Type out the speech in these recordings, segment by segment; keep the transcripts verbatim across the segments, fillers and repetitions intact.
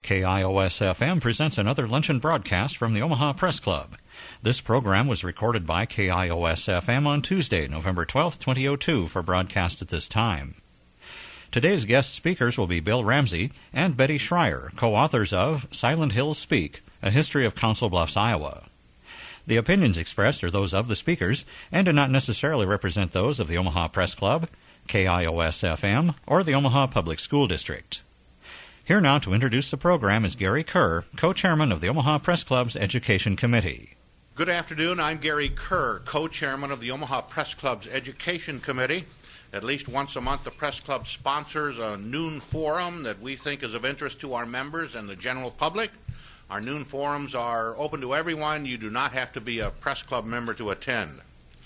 K I O S F M presents another luncheon broadcast from the Omaha Press Club. This program was recorded by K I O S F M on Tuesday, November twelfth, twenty oh two, for broadcast at this time. Today's guest speakers will be Bill Ramsey and Betty Schreier, co-authors of Silent Hills Speak, A History of Council Bluffs, Iowa. The opinions expressed are those of the speakers and do not necessarily represent those of the Omaha Press Club, K I O S F M, or the Omaha Public School District. Here now to introduce the program is Gary Kerr, co-chairman of the Omaha Press Club's Education Committee. Good afternoon. I'm Gary Kerr, co-chairman of the Omaha Press Club's Education Committee. At least once a month, the Press Club sponsors a noon forum that we think is of interest to our members and the general public. Our noon forums are open to everyone. You do not have to be a Press Club member to attend.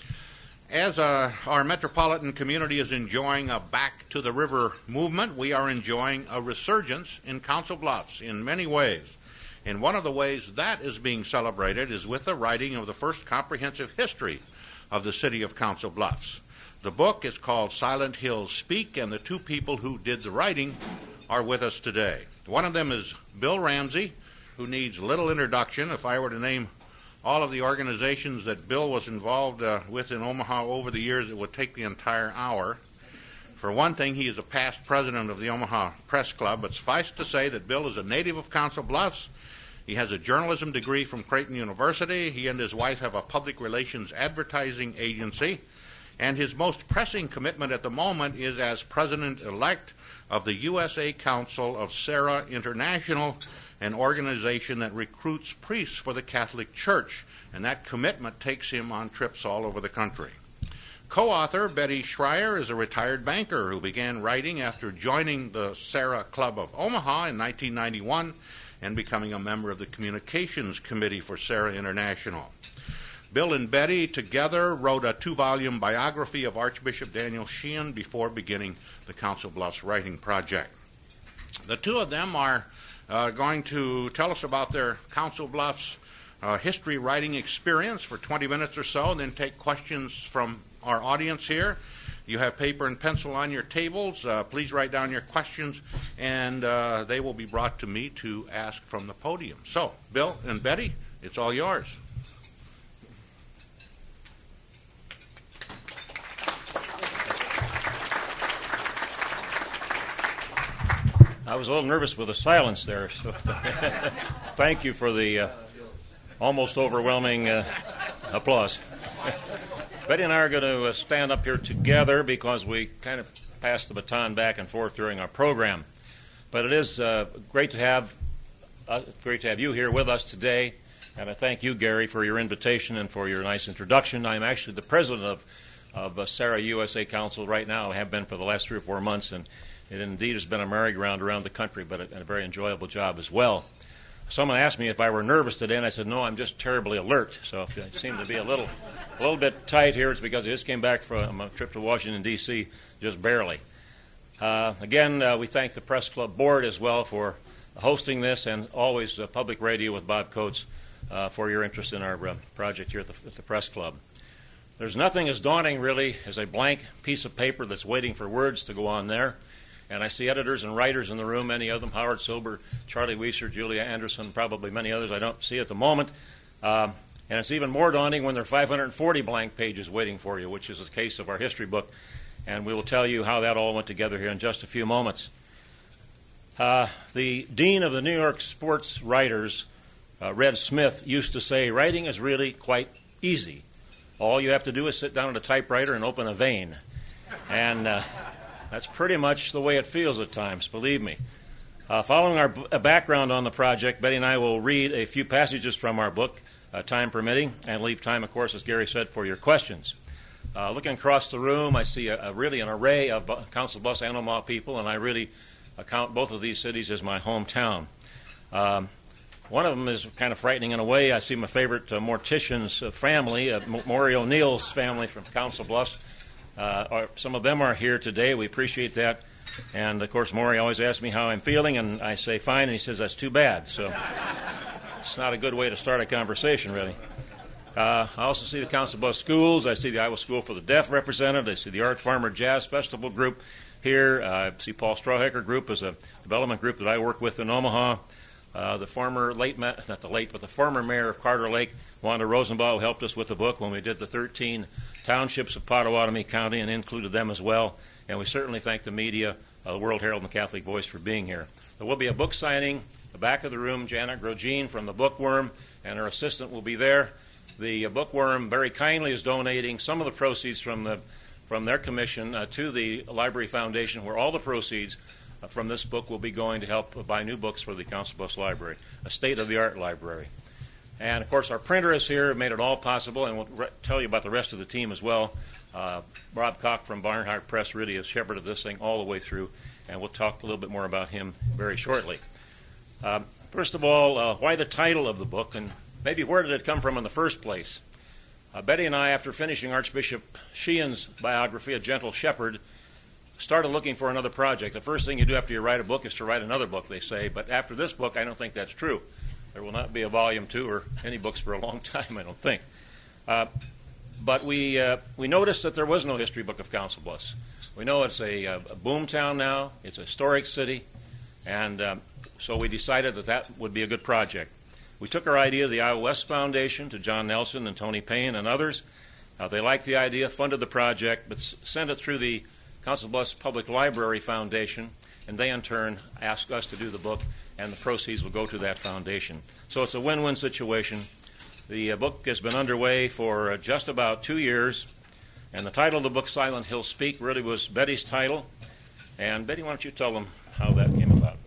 As uh, our metropolitan community is enjoying a back to the river movement, we are enjoying a resurgence in Council Bluffs in many ways. And one of the ways that is being celebrated is with the writing of the first comprehensive history of the city of Council Bluffs. The book is called Silent Hills Speak, and the two people who did the writing are with us today. One of them is Bill Ramsey, who needs little introduction. If I were to name all of the organizations that Bill was involved uh, with in Omaha over the years, it would take the entire hour. For one thing, he is a past president of the Omaha Press Club, but suffice to say that Bill is a native of Council Bluffs. He has a journalism degree from Creighton University. He and his wife have a public relations advertising agency, and his most pressing commitment at the moment is as president-elect of the U S A Council of Serra International, an organization that recruits priests for the Catholic Church, and that commitment takes him on trips all over the country. Co-author Betty Schreier is a retired banker who began writing after joining the Serra Club of Omaha in nineteen ninety-one and becoming a member of the Communications Committee for Serra International. Bill and Betty together wrote a two-volume biography of Archbishop Daniel Sheehan before beginning the Council Bluffs writing project. The two of them are Uh, going to tell us about their Council Bluffs uh, history writing experience for twenty minutes or so, and then take questions from our audience here. You have paper and pencil on your tables. Uh, please write down your questions, and uh, they will be brought to me to ask from the podium. So, Bill and Betty, it's all yours. I was a little nervous with the silence there, so thank you for the uh, almost overwhelming uh, applause. Betty and I are going to uh, stand up here together because we kind of pass the baton back and forth during our program. But it is uh, great to have uh, great to have you here with us today, and I thank you, Gary, for your invitation and for your nice introduction. I'm actually the president of of uh, Serra U S A Council right now. I have been for the last three or four months, and it indeed has been a merry-go-round around the country, but a, a very enjoyable job as well. Someone asked me if I were nervous today, and I said, no, I'm just terribly alert. So if I seem to be a little a little bit tight here, it's because I just came back from a trip to Washington, D C, just barely. Uh, again, uh, we thank the Press Club Board as well for hosting this, and always uh, Public Radio with Bob Coates uh, for your interest in our uh, project here at the, at the Press Club. There's nothing as daunting, really, as a blank piece of paper that's waiting for words to go on there. And I see editors and writers in the room, many of them, Howard Silber, Charlie Weiser, Julia Anderson, probably many others I don't see at the moment. Um, and it's even more daunting when there are five hundred forty blank pages waiting for you, which is the case of our history book. And we will tell you how that all went together here in just a few moments. Uh, the dean of the New York sports writers, uh, Red Smith, used to say, writing is really quite easy. All you have to do is sit down at a typewriter and open a vein. And Uh, That's pretty much the way it feels at times, believe me. Uh, following our b- background on the project, Betty and I will read a few passages from our book, uh, time permitting, and leave time, of course, as Gary said, for your questions. Uh, looking across the room, I see a, a really an array of B- Council Bluffs and Omaha people, and I really count both of these cities as my hometown. Um, one of them is kind of frightening in a way. I see my favorite uh, mortician's uh, family, uh, M- Maury O'Neill's family from Council Bluffs. Uh, are, some of them are here today. We appreciate that. And, of course, Maury always asks me how I'm feeling, and I say fine, and he says that's too bad. So it's not a good way to start a conversation, really. Uh, I also see the Council Bluffs schools. I see the Iowa School for the Deaf represented. I see the Art Farmer Jazz Festival group here. Uh, I see Paul Strawhecker Group as a development group that I work with in Omaha. Uh, the former late, ma- not the late, but the former mayor of Carter Lake, Wanda Rosenbaum, helped us with the book when we did the thirteen townships of Pottawatomie County and included them as well. And we certainly thank the media, uh, the World Herald and the Catholic Voice for being here. There will be a book signing. The back of the room, Janet Grogine from the Bookworm and her assistant will be there. The uh, Bookworm very kindly is donating some of the proceeds from the from their commission uh, to the Library Foundation, where all the proceeds uh, from this book will be going to help uh, buy new books for the Council Bluffs Library, a state-of-the-art library. And, of course, our printer is here, made it all possible, and we'll re- tell you about the rest of the team as well. Uh, Rob Koch from Barnhart Press really has shepherded this thing all the way through, and we'll talk a little bit more about him very shortly. Uh, first of all, uh, why the title of the book, and maybe where did it come from in the first place? Uh, Betty and I, after finishing Archbishop Sheehan's biography, A Gentle Shepherd, started looking for another project. The first thing you do after you write a book is to write another book, they say. But after this book, I don't think that's true. There will not be a volume two or any books for a long time, I don't think. Uh, but we uh, we noticed that there was no history book of Council Bluffs. We know it's a, a boom town now. It's a historic city. And um, so we decided that that would be a good project. We took our idea to the Iowa West Foundation, to John Nelson and Tony Payne and others. Uh, they liked the idea, funded the project, but s- sent it through the Council Bluffs Public Library Foundation, and they in turn asked us to do the book, and the proceeds will go to that foundation. So it's a win-win situation. The uh, book has been underway for uh, just about two years, and the title of the book, Silent Hills Speak, really was Betty's title. And Betty, why don't you tell them how that came about?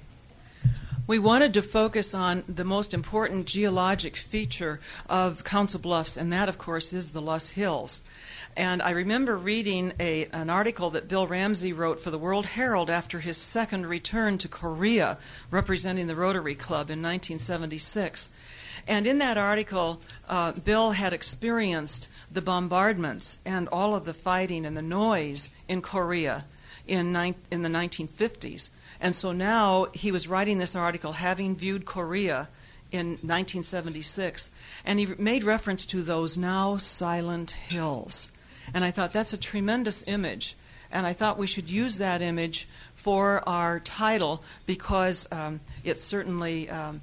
We wanted to focus on the most important geologic feature of Council Bluffs, and that, of course, is the Loess Hills. And I remember reading a, an article that Bill Ramsey wrote for the World Herald after his second return to Korea, representing the Rotary Club in nineteen seventy-six. And in that article, uh, Bill had experienced the bombardments and all of the fighting and the noise in Korea in, ni- in the nineteen fifties. And so now he was writing this article having viewed Korea in nineteen seventy-six, and he made reference to those now silent hills. And I thought that's a tremendous image, and I thought we should use that image for our title because um, it certainly um,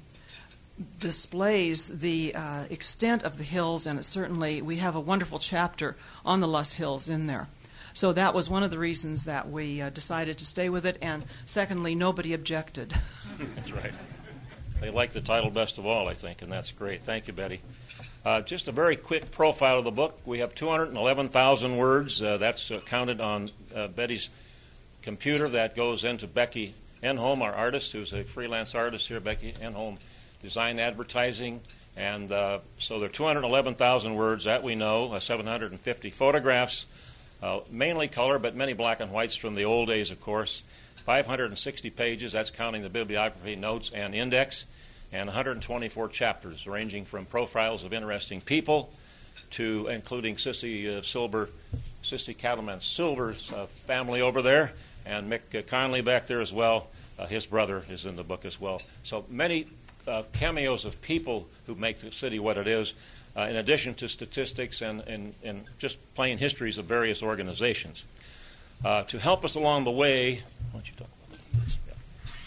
displays the uh, extent of the hills, and it certainly, we have a wonderful chapter on the Loess Hills in there. So that was one of the reasons that we uh, decided to stay with it, and secondly, nobody objected. That's right. They like the title best of all, I think, and that's great. Thank you, Betty. Uh, just a very quick profile of the book. We have two hundred eleven thousand words. Uh, that's uh, counted on uh, Betty's computer. That goes into Becky Enholm, our artist, who's a freelance artist here. Becky Enholm, design advertising. And uh, so there are two hundred eleven thousand words, that we know, uh, seven hundred fifty photographs, uh, mainly color, but many black and whites from the old days, of course. five hundred sixty pages, that's counting the bibliography, notes, and index, and one hundred twenty-four chapters, ranging from profiles of interesting people to including Sissy uh, Silber, Sissy Cattleman Silber's uh, family over there, and Mick uh, Conley back there as well. Uh, his brother is in the book as well. So many uh, cameos of people who make the city what it is, uh, in addition to statistics and, and, and just plain histories of various organizations. Uh, to help us along the way, why don't you talk about that, please? Yeah.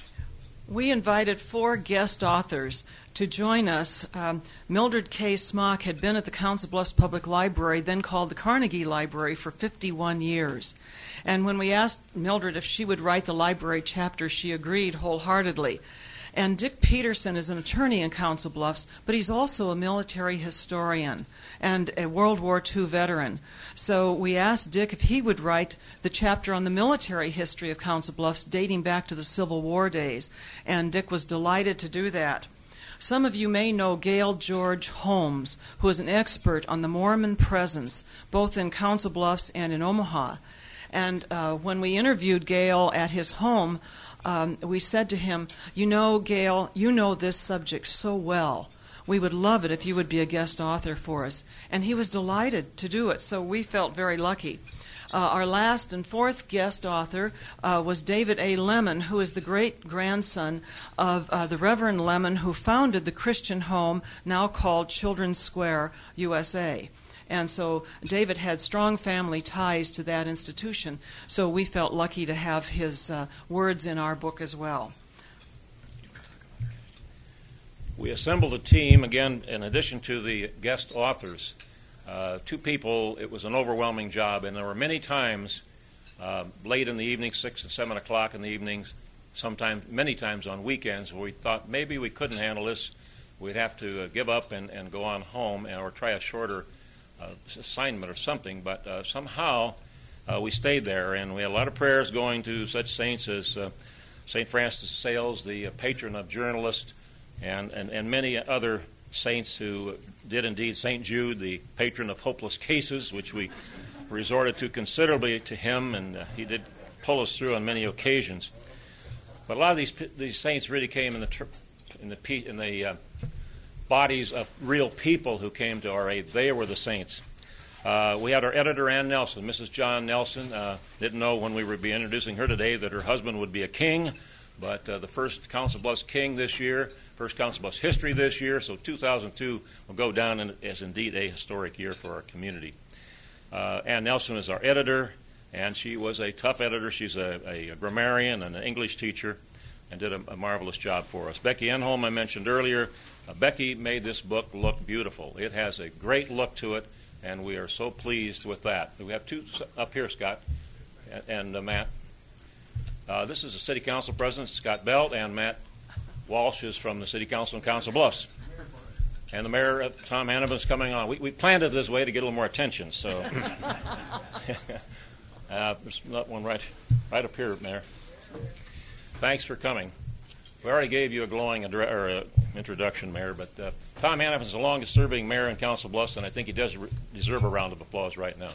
We invited four guest authors to join us. Um, Mildred K. Smock had been at the Council Bluffs Public Library, then called the Carnegie Library, for fifty-one years. And when we asked Mildred if she would write the library chapter, she agreed wholeheartedly. And Dick Peterson is an attorney in Council Bluffs, but he's also a military historian and a World War Two veteran. So we asked Dick if he would write the chapter on the military history of Council Bluffs dating back to the Civil War days, and Dick was delighted to do that. Some of you may know Gail George Holmes, who is an expert on the Mormon presence, both in Council Bluffs and in Omaha. And uh, when we interviewed Gail at his home, um, we said to him, you know, Gail, you know this subject so well. We would love it if you would be a guest author for us. And he was delighted to do it, so we felt very lucky. Uh, our last and fourth guest author uh, was David A. Lemon, who is the great-grandson of uh, the Reverend Lemon, who founded the Christian home now called Children's Square, U S A. And so David had strong family ties to that institution, so we felt lucky to have his uh, words in our book as well. we assembled a team, again, in addition to the guest authors, uh, two people. It was an overwhelming job, and there were many times uh, late in the evening, six and seven o'clock in the evenings, sometimes, many times on weekends, where we thought maybe we couldn't handle this. We'd have to uh, give up and, and go on home and, or try a shorter uh, assignment or something, but uh, somehow uh, we stayed there, and we had a lot of prayers going to such saints as uh, Saint Francis of Sales, the uh, patron of journalists, and, and, and many other saints who did indeed. Saint Jude, the patron of hopeless cases, which we resorted to considerably to him, and uh, he did pull us through on many occasions. But a lot of these these saints really came in the ter- in the in the uh, bodies of real people who came to our aid. They were the saints. Uh, we had our editor, Ann Nelson, Missus John Nelson. Uh, didn't know when we would be introducing her today that her husband would be a king, but uh, the first Council Bluffs king this year, first Council Bluffs history this year, so two thousand two will go down in, as indeed a historic year for our community. Uh, Ann Nelson is our editor, and she was a tough editor. She's a, a grammarian and an English teacher, and did a, a marvelous job for us. Becky Enholm, I mentioned earlier. Uh, Becky made this book look beautiful. It has a great look to it, and we are so pleased with that. We have two up here, Scott and, and uh, Matt. Uh, this is the City Council President, Scott Belt, and Matt Walsh is from the City Council in Council Bluffs. And the Mayor, uh, Tom Hannafin, is coming on. We, we planned it this way to get a little more attention, so. uh, there's not one right, right up here, Mayor. Thanks for coming. We already gave you a glowing adre- or, uh, introduction, Mayor, but uh, Tom Hannafin is the longest-serving mayor in Council Bluffs, and I think he does re- deserve a round of applause right now.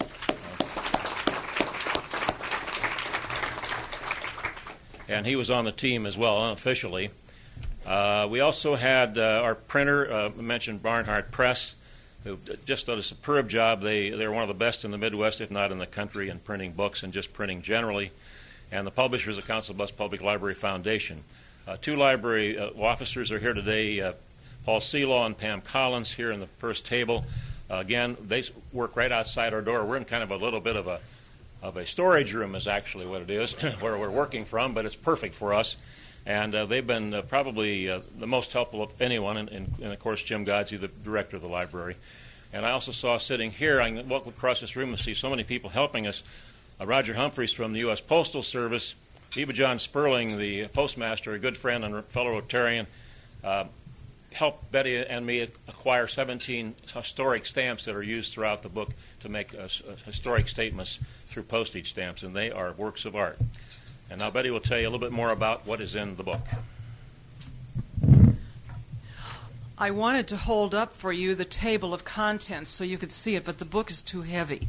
And he was on the team as well, unofficially. Uh, we also had uh, our printer, uh, mentioned Barnhart Press, who just did a superb job. They, they're one of the best in the Midwest, if not in the country, in printing books and just printing generally. And the publishers of Council Bluffs Public Library Foundation. Uh, two library uh, officers are here today, uh, Paul Seelaw and Pam Collins, here in the first table. Uh, again, they work right outside our door. We're in kind of a little bit of a of a storage room is actually what it is, where we're working from, but it's perfect for us. And uh, they've been uh, probably uh, the most helpful of anyone, and, and, and of course Jim Godsey, the director of the library. And I also saw sitting here, I can walk across this room and see so many people helping us. Uh, Roger Humphreys from the U S Postal Service, Eva John Sperling, the postmaster, a good friend and fellow Rotarian, uh, helped Betty and me acquire seventeen historic stamps that are used throughout the book to make uh, historic statements through postage stamps, and they are works of art. And now Betty will tell you a little bit more about what is in the book. I wanted to hold up for you the table of contents so you could see it, but the book is too heavy.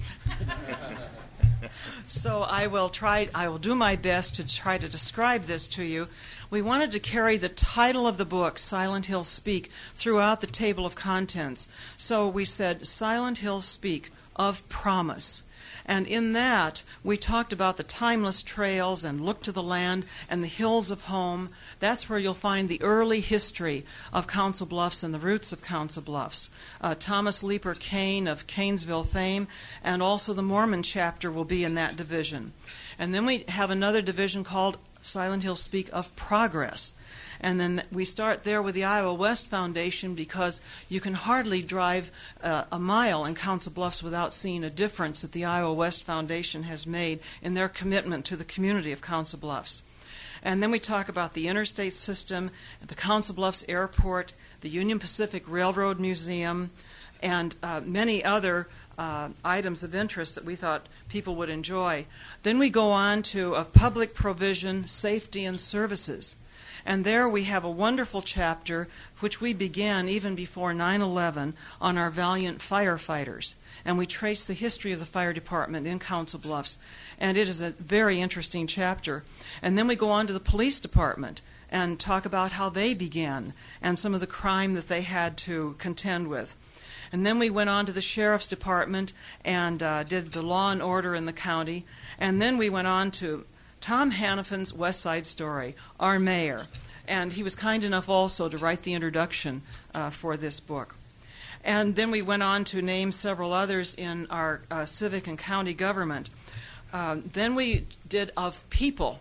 So I will try. I will do my best to try to describe this to you. We wanted to carry the title of the book, Silent Hills Speak, throughout the table of contents. So we said, Silent Hills Speak of Promise. And in that, we talked about the timeless trails and look to the land and the hills of home. That's where you'll find the early history of Council Bluffs and the roots of Council Bluffs. Uh, Thomas Leeper Kane of Kanesville fame, and also the Mormon chapter will be in that division. And then we have another division called Silent Hills Speak of Progress. And then we start there with the Iowa West Foundation, because you can hardly drive uh, a mile in Council Bluffs without seeing a difference that the Iowa West Foundation has made in their commitment to the community of Council Bluffs. And then we talk about the interstate system, the Council Bluffs Airport, the Union Pacific Railroad Museum, and uh, many other uh, items of interest that we thought people would enjoy. Then we go on to of public provision, safety, and services. And there we have a wonderful chapter, which we began even before nine eleven, on our valiant firefighters. And we trace the history of the fire department in Council Bluffs. And it is a very interesting chapter. And then we go on to the police department and talk about how they began and some of the crime that they had to contend with. And then we went on to the sheriff's department and uh, did the law and order in the county. And then we went on to Tom Hannafin's West Side Story, our mayor. And he was kind enough also to write the introduction uh, for this book. And then we went on to name several others in our uh, civic and county government. Uh, then we did of people.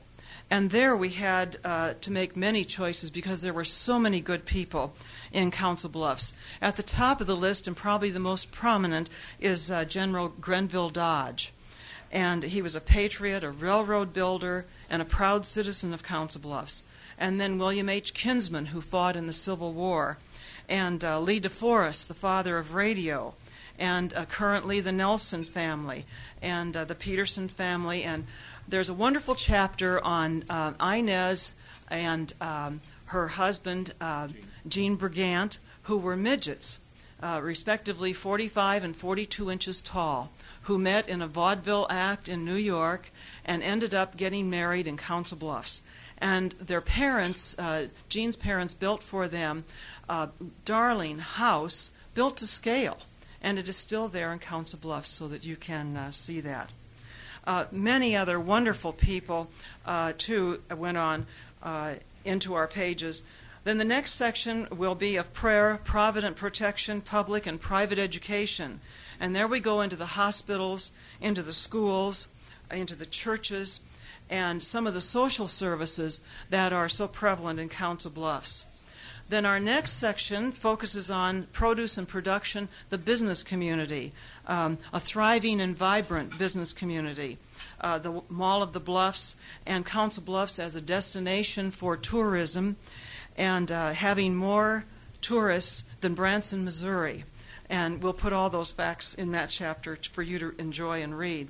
And there we had uh, to make many choices because there were so many good people in Council Bluffs. At the top of the list, and probably the most prominent, is uh, General Grenville Dodge. And he was a patriot, a railroad builder, and a proud citizen of Council Bluffs. And then William H. Kinsman, who fought in the Civil War. And uh, Lee DeForest, the father of radio. And uh, currently the Nelson family. And uh, the Peterson family. And there's a wonderful chapter on uh, Inez and um, her husband, uh, Jean Brigant, who were midgets, uh, respectively forty-five and forty-two inches tall, who met in a vaudeville act in New York and ended up getting married in Council Bluffs. And their parents, uh, Jean's parents, built for them a darling house built to scale. And it is still there in Council Bluffs so that you can uh, see that. Uh, many other wonderful people, uh, too, went on uh, into our pages. Then the next section will be of prayer, provident protection, public and private education. And there we go into the hospitals, into the schools, into the churches, and some of the social services that are so prevalent in Council Bluffs. Then our next section focuses on produce and production, the business community, um, a thriving and vibrant business community, uh, the Mall of the Bluffs, and Council Bluffs as a destination for tourism, and uh, having more tourists than Branson, Missouri. And we'll put all those facts in that chapter for you to enjoy and read.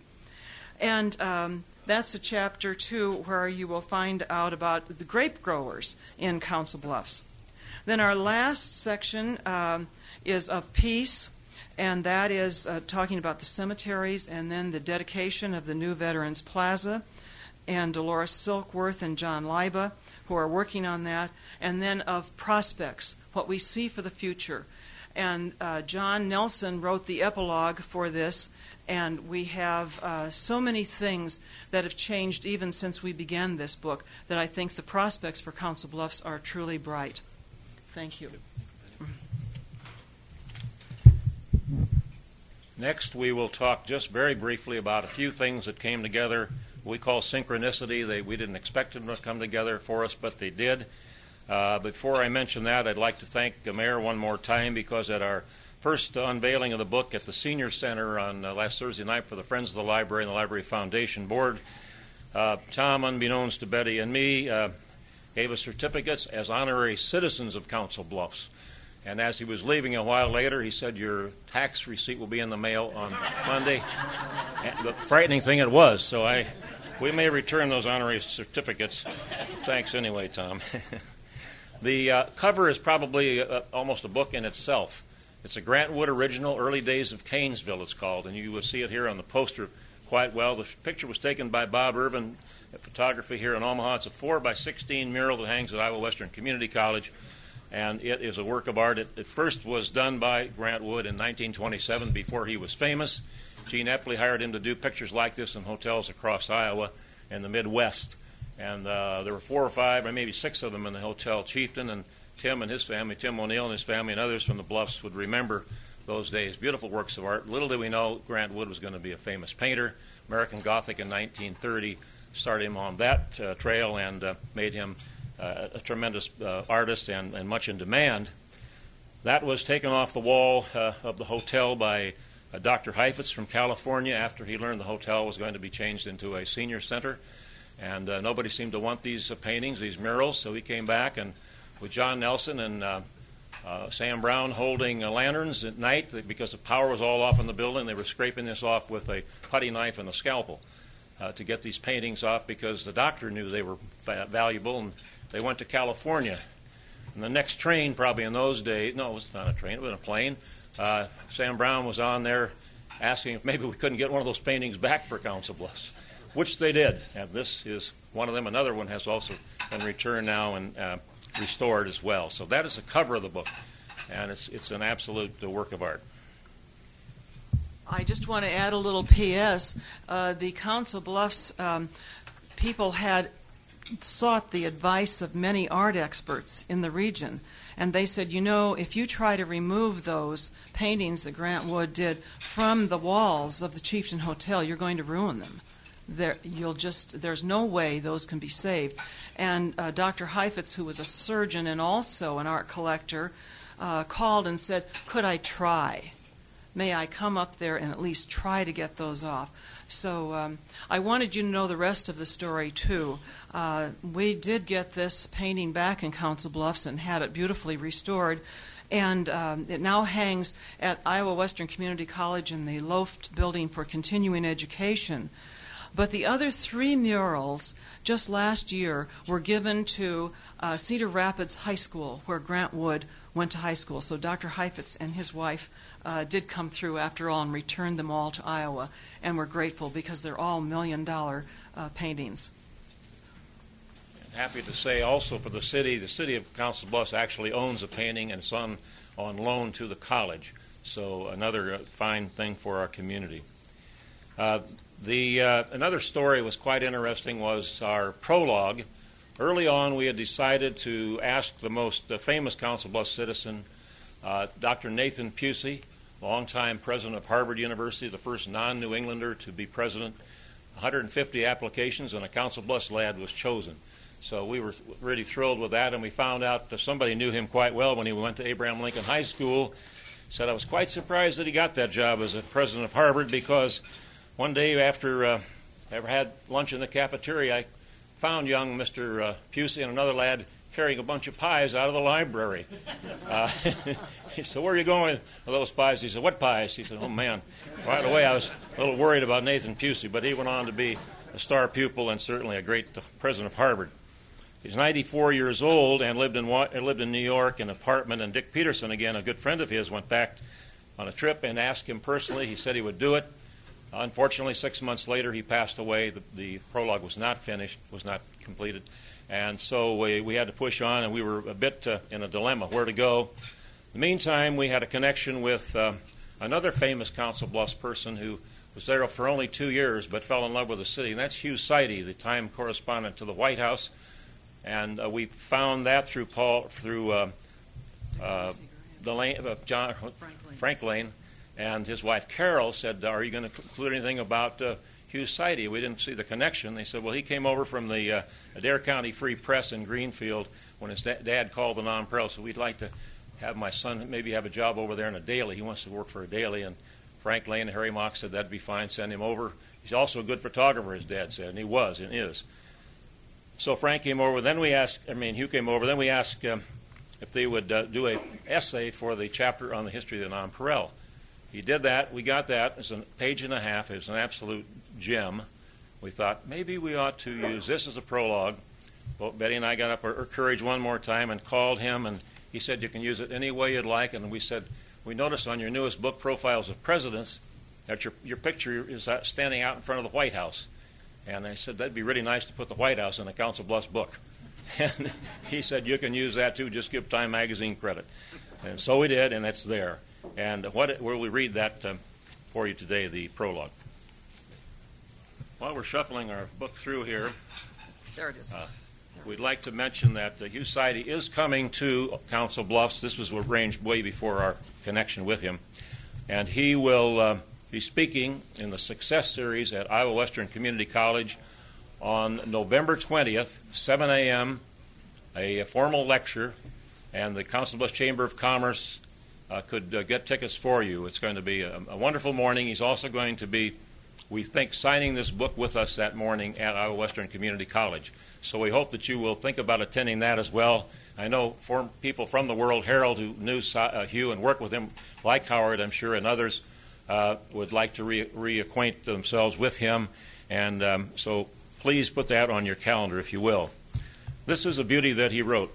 And um, that's a chapter, too, where you will find out about the grape growers in Council Bluffs. Then our last section um, is of peace, and that is uh, talking about the cemeteries and then the dedication of the new Veterans Plaza, and Dolores Silkworth and John Liba, who are working on that, and then of prospects, what we see for the future. And uh, John Nelson wrote the epilogue for this, and we have uh, so many things that have changed even since we began this book that I think the prospects for Council Bluffs are truly bright. Thank you. Next, we will talk just very briefly about a few things that came together. We call synchronicity. They, we didn't expect them to come together for us, but they did. Uh, before I mention that, I'd like to thank the mayor one more time, because at our first unveiling of the book at the Senior Center on uh, last Thursday night for the Friends of the Library and the Library Foundation Board, uh, Tom, unbeknownst to Betty and me, uh, gave us certificates as honorary citizens of Council Bluffs. And as he was leaving a while later, he said, your tax receipt will be in the mail on Monday. And the frightening thing it was, so I, we may return those honorary certificates. Thanks anyway, Tom. The uh, cover is probably uh, almost a book in itself. It's a Grant Wood original, Early Days of Canesville, it's called, and you will see it here on the poster quite well. The picture was taken by Bob Irvin at photography here in Omaha. It's a four by sixteen mural that hangs at Iowa Western Community College, and it is a work of art. It, it first was done by Grant Wood in nineteen twenty-seven, before he was famous. Gene Epley hired him to do pictures like this in hotels across Iowa and the Midwest. And uh, there were four or five, or maybe six of them in the Hotel Chieftain, and Tim and his family, Tim O'Neill and his family, and others from the Bluffs would remember those days. Beautiful works of art. Little did we know Grant Wood was going to be a famous painter. American Gothic in nineteen thirty started him on that uh, trail and uh, made him uh, a tremendous uh, artist and, and much in demand. That was taken off the wall uh, of the hotel by uh, Doctor Heifetz from California after he learned the hotel was going to be changed into a senior center. And uh, nobody seemed to want these uh, paintings, these murals, so he came back, and with John Nelson and uh, uh, Sam Brown holding uh, lanterns at night, because the power was all off in the building, they were scraping this off with a putty knife and a scalpel uh, to get these paintings off, because the doctor knew they were fa- valuable, and they went to California. And the next train, probably in those days, no, it was not a train, it was a plane, uh, Sam Brown was on there asking if maybe we couldn't get one of those paintings back for Council Bluffs, which they did. And this is one of them. Another one has also been returned now and uh, restored as well. So that is the cover of the book, and it's it's an absolute uh, work of art. I just want to add a little P S Uh, the Council Bluffs um, people had sought the advice of many art experts in the region, and they said, you know, if you try to remove those paintings that Grant Wood did from the walls of the Chieftain Hotel, you're going to ruin them. there, you'll just, there's no way those can be saved. And uh, Doctor Heifetz, who was a surgeon and also an art collector, uh, called and said, could I try? May I come up there and at least try to get those off? So um, I wanted you to know the rest of the story, too. Uh, we did get this painting back in Council Bluffs and had it beautifully restored. And um, it now hangs at Iowa Western Community College in the Loft Building for Continuing Education. But the other three murals just last year were given to uh, Cedar Rapids High School, where Grant Wood went to high school. So Doctor Heifetz and his wife uh, did come through after all and returned them all to Iowa. And we're grateful because they're all million-dollar uh, paintings. Happy to say also for the city, the city of Council Bluffs actually owns a painting and it's on, on loan to the college. So another uh, fine thing for our community. Uh, the uh, another story was quite interesting was our prologue. Early on we had decided to ask the most uh, famous Council Bluffs citizen, uh, Doctor Nathan Pusey, longtime president of Harvard University, the first non-New Englander to be president. one hundred fifty applications and a Council Bluffs lad was chosen. So we were really thrilled with that, and we found out that somebody knew him quite well when he went to Abraham Lincoln High School. Said I was quite surprised that he got that job as a president of Harvard because one day after uh, I had lunch in the cafeteria, I found young Mister Uh, Pusey and another lad carrying a bunch of pies out of the library. Uh, he said, where are you going with those pies? He said, what pies? He said, oh, man. Right away, I was a little worried about Nathan Pusey, but he went on to be a star pupil and certainly a great president of Harvard. He's ninety-four years old and lived in lived in New York in an apartment. And Dick Peterson, again, a good friend of his, went back on a trip and asked him personally. He said he would do it. Unfortunately, six months later, he passed away. The, the prologue was not finished, was not completed. And so we, we had to push on, and we were a bit uh, in a dilemma where to go. In the meantime, we had a connection with uh, another famous Council Bluffs person who was there for only two years but fell in love with the city, and that's Hugh Sidey, the Time correspondent to the White House. And uh, we found that through Paul, through uh, uh, the Lane, uh, John Frank Lane. Frank Lane, and his wife Carol said, "Are you going to include anything about uh, Hugh Sidey?" We didn't see the connection. They said, "Well, he came over from the uh, Adair County Free Press in Greenfield when his da- dad called the non-pro, so we'd like to have my son maybe have a job over there in a daily. He wants to work for a daily." And Frank Lane and Harry Mock said that'd be fine. Send him over. He's also a good photographer, his dad said, and he was and is. So Frank came over. Then we asked, I mean, Hugh came over. Then we asked um, if they would uh, do an essay for the chapter on the history of the nonpareil. He did that. We got that. It's a page and a half. It's an absolute gem. We thought maybe we ought to use this as a prologue. Well, Betty and I got up our, our courage one more time and called him, and he said you can use it any way you'd like. And we said, we noticed on your newest book, Profiles of Presidents, that your, your picture is standing out in front of the White House. And I said, that'd be really nice to put the White House in a Council Bluffs book. And he said, you can use that too, just give Time Magazine credit. And so we did, and it's there. And what will we read that um, for you today, the prologue. While we're shuffling our book through here, There it is. Uh, we'd like to mention that uh, Hugh Sidey is coming to Council Bluffs. This was arranged way before our connection with him. And he will uh, be speaking in the Success Series at Iowa Western Community College on November twentieth, seven a.m., a, a formal lecture, and the Council Bluffs Chamber of Commerce uh, could uh, get tickets for you. It's going to be a, a wonderful morning. He's also going to be, we think, signing this book with us that morning at Iowa Western Community College. So we hope that you will think about attending that as well. I know for people from the World Herald who knew uh, Hugh and worked with him, like Howard, I'm sure, and others, uh, would like to re- reacquaint themselves with him. And um, so please put that on your calendar, if you will. This is a beauty that he wrote.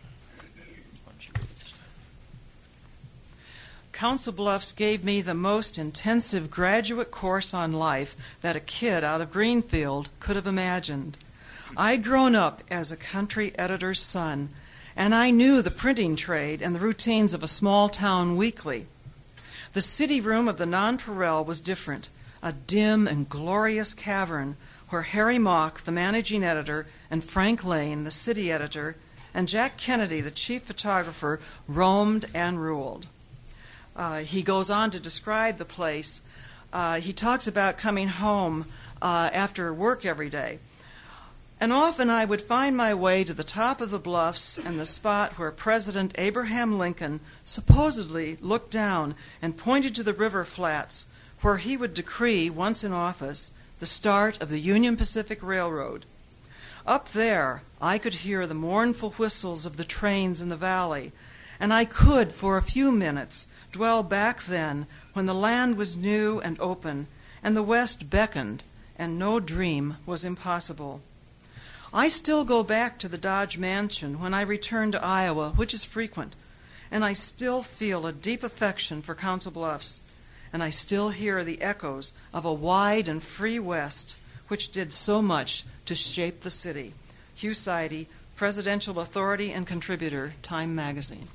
Council Bluffs gave me the most intensive graduate course on life that a kid out of Greenfield could have imagined. I'd grown up as a country editor's son, and I knew the printing trade and the routines of a small-town weekly. The city room of the Nonpareil was different, a dim and glorious cavern where Harry Mock, the managing editor, and Frank Lane, the city editor, and Jack Kennedy, the chief photographer, roamed and ruled. Uh, he goes on to describe the place. Uh, he talks about coming home uh, after work every day. And often I would find my way to the top of the bluffs and the spot where President Abraham Lincoln supposedly looked down and pointed to the river flats where he would decree, once in office, the start of the Union Pacific Railroad. Up there, I could hear the mournful whistles of the trains in the valley, and I could, for a few minutes, dwell back then when the land was new and open, and the West beckoned, and no dream was impossible. I still go back to the Dodge Mansion when I return to Iowa, which is frequent, and I still feel a deep affection for Council Bluffs, and I still hear the echoes of a wide and free West which did so much to shape the city. Hugh Sidey, Presidential Authority and Contributor, Time Magazine.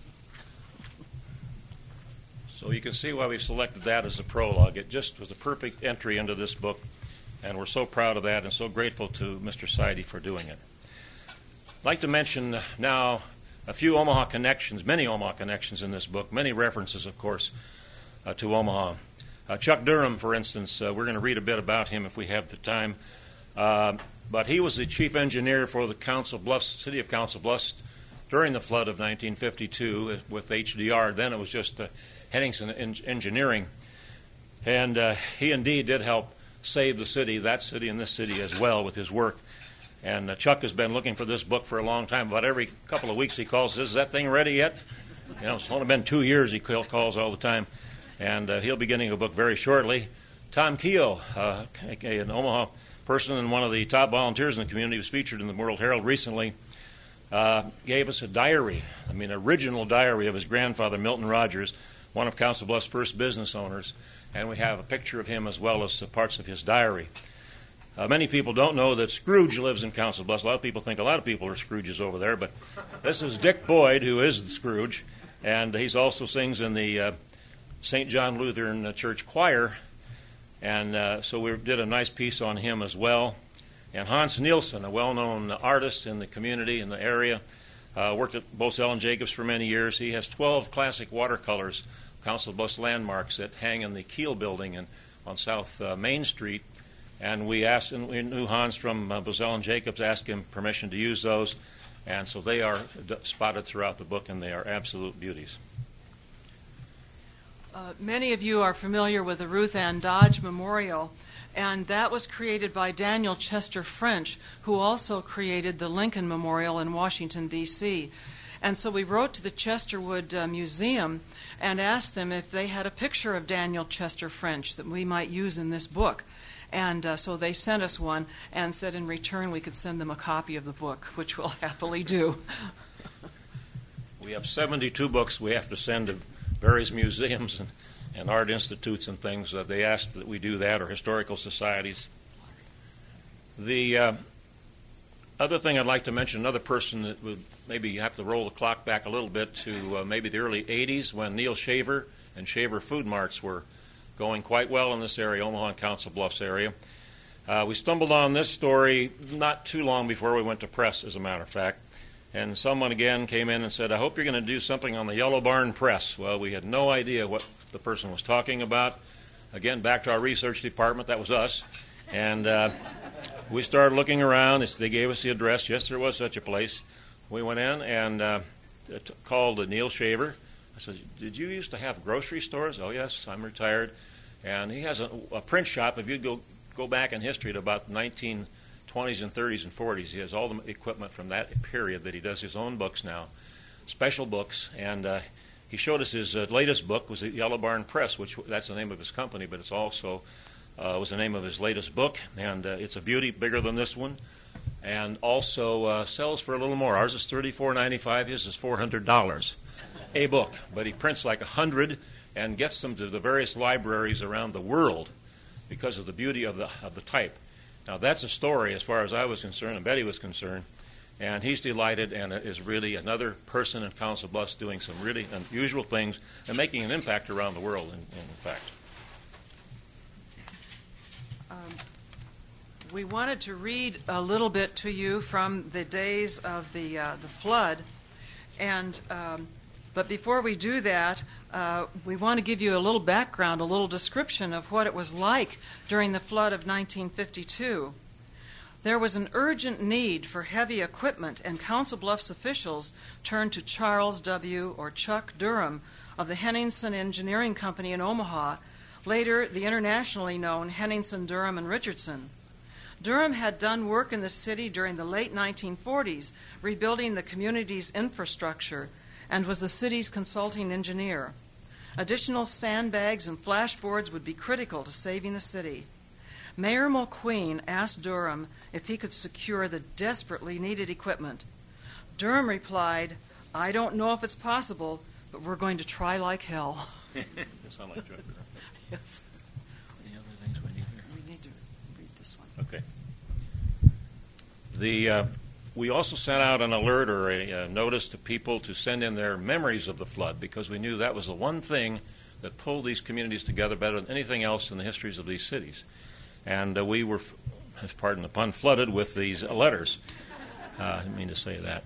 So you can see why we selected that as a prologue. It just was a perfect entry into this book, and we're so proud of that and so grateful to Mister Sidey for doing it. I'd like to mention now a few Omaha connections, many Omaha connections in this book, many references, of course, uh, to Omaha. Uh, Chuck Durham, for instance, uh, we're going to read a bit about him if we have the time. Uh, but he was the chief engineer for the Council Bluffs, city of Council Bluffs during the flood of nineteen fifty-two with H D R. Then it was just uh, Henningsen Engineering. And uh, he indeed did help save the city, that city and this city as well, with his work. And uh, Chuck has been looking for this book for a long time. About every couple of weeks he calls, is that thing ready yet? You know, it's only been two years he calls all the time. And uh, he'll be getting a book very shortly. Tom Keogh, uh, an Omaha person and one of the top volunteers in the community, was featured in the World Herald recently, uh, gave us a diary, I mean, original diary of his grandfather, Milton Rogers, one of Council Bluffs' first business owners. And we have a picture of him as well as uh, parts of his diary. Uh, many people don't know that Scrooge lives in Council Bluffs. A lot of people think a lot of people are Scrooges over there, but this is Dick Boyd, who is the Scrooge, and he also sings in the uh, Saint John Lutheran Church Choir, and uh, so we did a nice piece on him as well. And Hans Nielsen, a well-known artist in the community, in the area, uh, worked at Bosell and Jacobs for many years. He has twelve classic watercolors, Council Bluffs landmarks, that hang in the Kiel building and on South uh, Main Street. And we asked, and we knew Hans from uh, Bosell and Jacobs, asked him permission to use those. And so they are d- spotted throughout the book, and they are absolute beauties. Uh, many of you are familiar with the Ruth Ann Dodge Memorial, and that was created by Daniel Chester French, who also created the Lincoln Memorial in Washington, D C And so we wrote to the Chesterwood uh, Museum and asked them if they had a picture of Daniel Chester French that we might use in this book. And uh, so they sent us one and said in return we could send them a copy of the book, which we'll happily do. We have seventy-two books we have to send to various museums and, and art institutes and things. Uh, they asked that we do that, or historical societies. The uh, other thing I'd like to mention, another person that would maybe have to roll the clock back a little bit to uh, maybe the early eighties, when Neil Shaver and Shaver Food Marts were going quite well in this area, Omaha and Council Bluffs area. Uh, we stumbled on this story not too long before we went to press, as a matter of fact. And someone again came in and said, I hope you're going to do something on the Yellow Barn Press. Well, we had no idea what the person was talking about. Again, back to our research department, that was us. And uh, we started looking around. They gave us the address. Yes, there was such a place. We went in and uh, t- called Neil Shaver. I said, did you used to have grocery stores? Oh, yes, I'm retired. And he has a, a print shop. If you go go back in history to about nineteen twenties and thirties and forties, he has all the equipment from that period that he does his own books now, special books. And uh, he showed us his uh, latest book was the Yellow Barn Press, which that's the name of his company, but it's also uh, was the name of his latest book. And uh, it's a beauty, bigger than this one, and also uh, sells for a little more. Ours is thirty-four ninety-five. His is four hundred dollars a book, but he prints like a hundred and gets them to the various libraries around the world because of the beauty of the of the type. Now, that's a story as far as I was concerned and Betty was concerned, and he's delighted and is really another person in Council Bluffs doing some really unusual things and making an impact around the world, in, in fact. Um, we wanted to read a little bit to you from the days of the, uh, the flood, and um, But before we do that, uh, we want to give you a little background, a little description of what it was like during the flood of nineteen fifty-two. There was an urgent need for heavy equipment, and Council Bluffs officials turned to Charles W. or Chuck Durham of the Henningsen Engineering Company in Omaha, later the internationally known Henningsen, Durham, and Richardson. Durham had done work in the city during the late nineteen forties, rebuilding the community's infrastructure, and was the city's consulting engineer. Additional sandbags and flashboards would be critical to saving the city. Mayor Mulqueen asked Durham if he could secure the desperately needed equipment. Durham replied, "I don't know if it's possible, but we're going to try like hell." You sound like Chuck Durham. Yes. Any other things we need here? We need to read this one. Okay. The uh, we also sent out an alert or a, a notice to people to send in their memories of the flood, because we knew that was the one thing that pulled these communities together better than anything else in the histories of these cities. And uh, we were, pardon the pun, flooded with these uh, letters. Uh, I didn't mean to say that.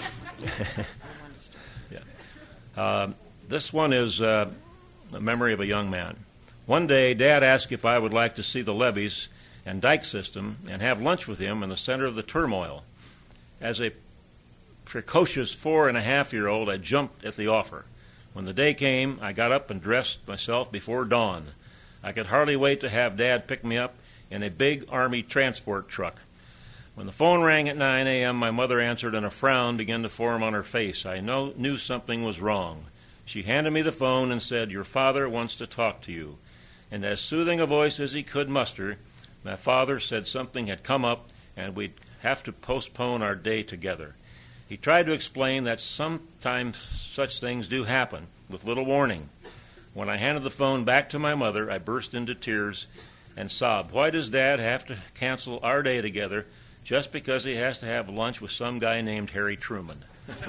yeah. Uh, this one is uh, a memory of a young man. One day, Dad asked if I would like to see the levees and dike system and have lunch with him in the center of the turmoil. As a precocious four-and-a-half-year-old, I jumped at the offer. When the day came, I got up and dressed myself before dawn. I could hardly wait to have Dad pick me up in a big Army transport truck. When the phone rang at nine a.m., my mother answered, and a frown began to form on her face. I know, knew something was wrong. She handed me the phone and said, "Your father wants to talk to you." And as soothing a voice as he could muster, my father said something had come up and we'd have to postpone our day together. He tried to explain that sometimes such things do happen, with little warning. When I handed the phone back to my mother, I burst into tears and sobbed. Why does Dad have to cancel our day together just because he has to have lunch with some guy named Harry Truman?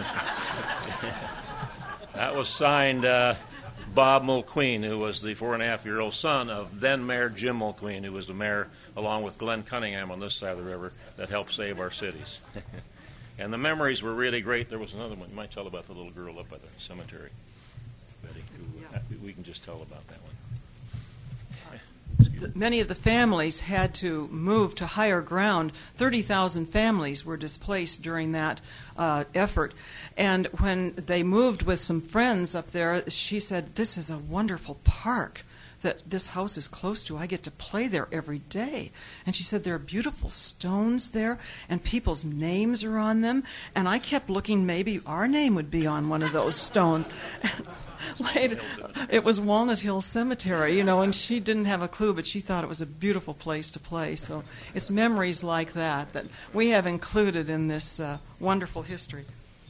That was signed uh, Bob Mulqueen, who was the four-and-a-half-year-old son of then-Mayor Jim Mulqueen, who was the mayor, along with Glenn Cunningham on this side of the river, that helped save our cities. And the memories were really great. There was another one. You might tell about the little girl up by the cemetery. Betty, who, Yeah. we can just tell about that one. Many of the families had to move to higher ground. thirty thousand families were displaced during that uh, effort. And when they moved with some friends up there, she said, "This is a wonderful park that this house is close to. I get to play there every day." And she said there are beautiful stones there, and people's names are on them. And I kept looking, maybe our name would be on one of those stones. Later, it was Walnut Hill Cemetery, you know, and she didn't have a clue, but she thought it was a beautiful place to play. So it's memories like that that we have included in this uh, wonderful history.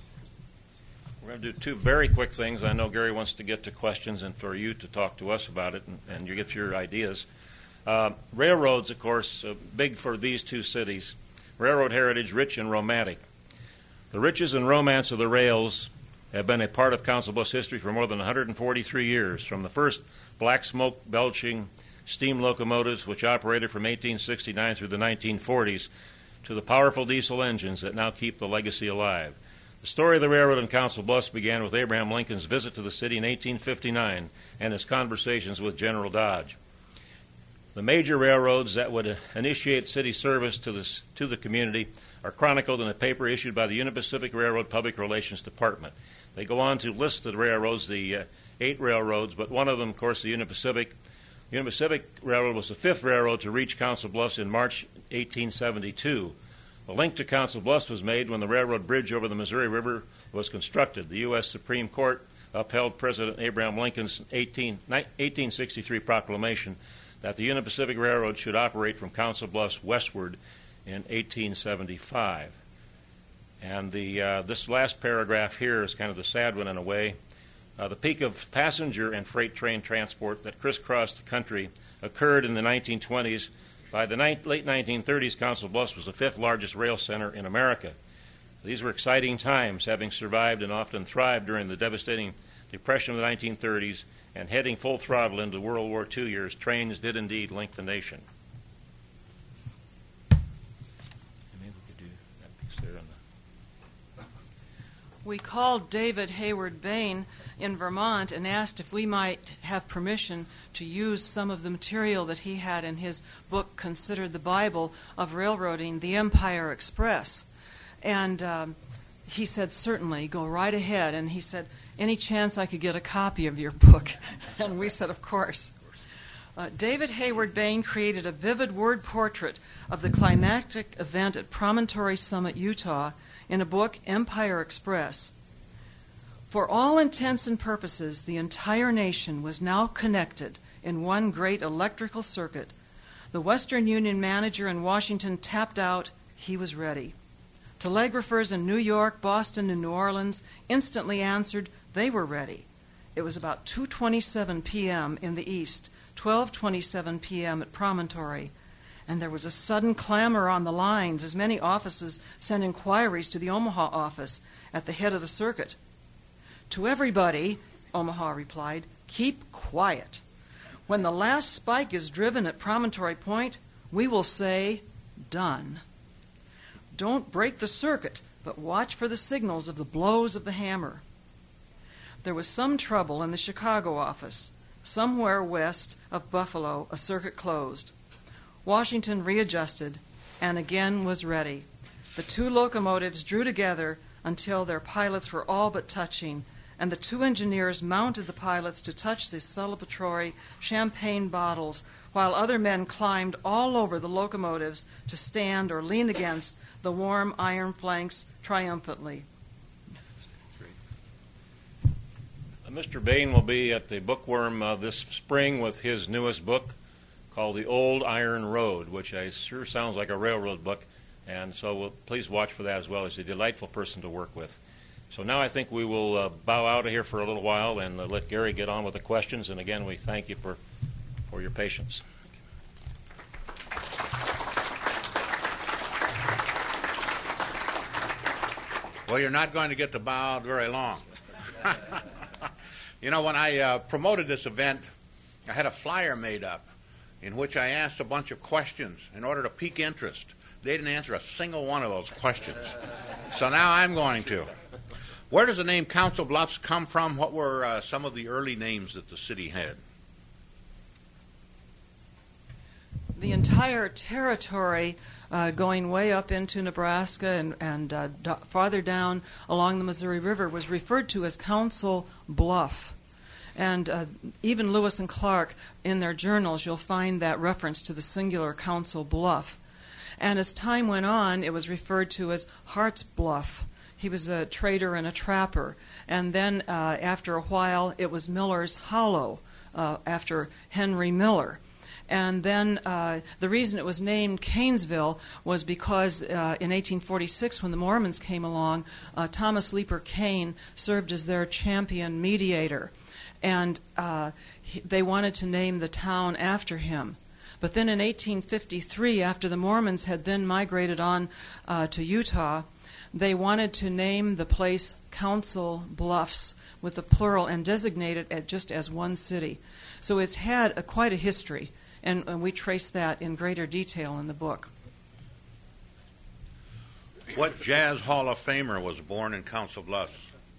We're going to do two very quick things. I know Gary wants to get to questions and for you to talk to us about it and, and you get your ideas. Uh, railroads, of course, uh, big for these two cities. Railroad heritage, rich and romantic. The riches and romance of the rails have been a part of Council Bluffs history for more than one hundred forty-three years, from the first black smoke belching steam locomotives which operated from eighteen sixty-nine through the nineteen forties to the powerful diesel engines that now keep the legacy alive. The story of the railroad in Council Bluffs began with Abraham Lincoln's visit to the city in eighteen fifty-nine and his conversations with General Dodge. The major railroads that would initiate city service to, this, to the community are chronicled in a paper issued by the Union Pacific Railroad Public Relations Department. They go on to list the railroads, the uh, eight railroads, but one of them, of course, the Union Pacific. The Union Pacific Railroad was the fifth railroad to reach Council Bluffs in March eighteen seventy-two. The link to Council Bluffs was made when the railroad bridge over the Missouri River was constructed. The U S Supreme Court upheld President Abraham Lincoln's eighteen sixty-three proclamation that the Union Pacific Railroad should operate from Council Bluffs westward in eighteen seventy-five. And the uh, this last paragraph here is kind of the sad one in a way. Uh, the peak of passenger and freight train transport that crisscrossed the country occurred in the nineteen twenties. By the ni- late nineteen thirties, Council Bluffs was the fifth largest rail center in America. These were exciting times, having survived and often thrived during the devastating Depression of the nineteen thirties, and heading full throttle into World War Two years, trains did indeed link the nation. Maybe we could do that piece there on the We called David Hayward Bain in Vermont and asked if we might have permission to use some of the material that he had in his book, Considered the Bible of Railroading, The Empire Express. And um, he said, certainly, go right ahead. And he said, any chance I could get a copy of your book? And we said, of course. Uh, David Hayward Bain created a vivid word portrait of the climactic event at Promontory Summit, Utah, in a book, Empire Express. For all intents and purposes, the entire nation was now connected in one great electrical circuit. The Western Union manager in Washington tapped out, he was ready. Telegraphers in New York, Boston, and New Orleans instantly answered they were ready. It was about two twenty-seven p.m. in the east, twelve twenty-seven p.m. at Promontory, and there was a sudden clamor on the lines as many offices sent inquiries to the Omaha office at the head of the circuit. To everybody, Omaha replied, keep quiet. When the last spike is driven at Promontory Point, we will say, done. Don't break the circuit, but watch for the signals of the blows of the hammer. There was some trouble in the Chicago office. Somewhere west of Buffalo, a circuit closed. Washington readjusted and again was ready. The two locomotives drew together until their pilots were all but touching, and the two engineers mounted the pilots to touch the celebratory champagne bottles, while other men climbed all over the locomotives to stand or lean against the warm iron flanks triumphantly. Mister Bain will be at the Bookworm uh, this spring with his newest book called The Old Iron Road, which I sure sounds like a railroad book, and so we'll, please watch for that as well. He's a delightful person to work with. So now I think we will uh, bow out of here for a little while and uh, let Gary get on with the questions, and again we thank you for, for your patience. Well, you're not going to get to bow out very long. You know, when I uh, promoted this event, I had a flyer made up in which I asked a bunch of questions in order to pique interest. They didn't answer a single one of those questions. So now I'm going to. Where does the name Council Bluffs come from? What were uh, some of the early names that the city had? The entire territory uh, going way up into Nebraska and, and uh, d- farther down along the Missouri River was referred to as Council Bluff. And uh, even Lewis and Clark, in their journals, you'll find that reference to the singular Council Bluff. And as time went on, it was referred to as Hart's Bluff. He was a trader and a trapper. And then uh, after a while, it was Miller's Hollow, uh, after Henry Miller. And then uh, the reason it was named Canesville was because uh, in eighteen forty-six, when the Mormons came along, uh, Thomas Leeper Kane served as their champion mediator. And uh, he, they wanted to name the town after him. But then in eighteen fifty-three, after the Mormons had then migrated on uh, to Utah, they wanted to name the place Council Bluffs with the plural and designate it at just as one city. So it's had a, quite a history. And, and we trace that in greater detail in the book. What Jazz Hall of Famer was born in Council Bluffs?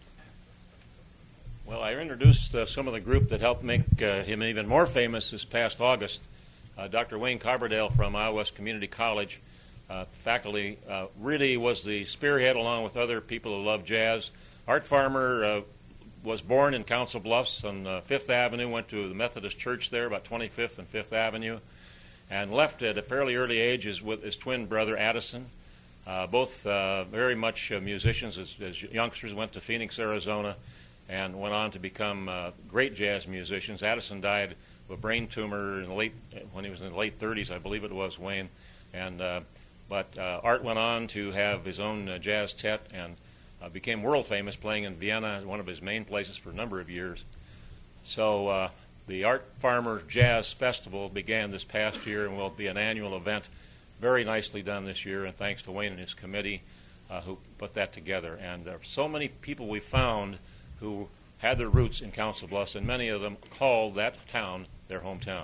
Well, I introduced uh, some of the group that helped make uh, him even more famous this past August. Uh, Doctor Wayne Carberdale from Iowa West Community College, uh, faculty, uh, really was the spearhead along with other people who love jazz. Art Farmer uh, was born in Council Bluffs on uh, Fifth Avenue, went to the Methodist Church there, about twenty-fifth and Fifth Avenue, and left at a fairly early age as, with his twin brother Addison. Uh, both uh, very much uh, musicians as, as youngsters, went to Phoenix, Arizona, and went on to become uh, great jazz musicians. Addison died of a brain tumor in the late, when he was in the late thirties, I believe it was, Wayne. And uh, but uh, Art went on to have his own uh, jazz tet and Uh, became world famous playing in Vienna, one of his main places, for a number of years. So uh, the Art Farmer Jazz Festival began this past year and will be an annual event, very nicely done this year, and thanks to Wayne and his committee uh, who put that together. And there are so many people we found who had their roots in Council Bluffs, and many of them called that town their hometown.